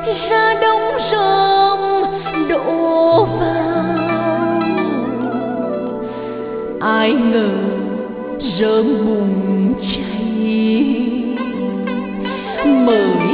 ra đông rơm đổ vào. Ai ngờ rơm bùng cháy, mở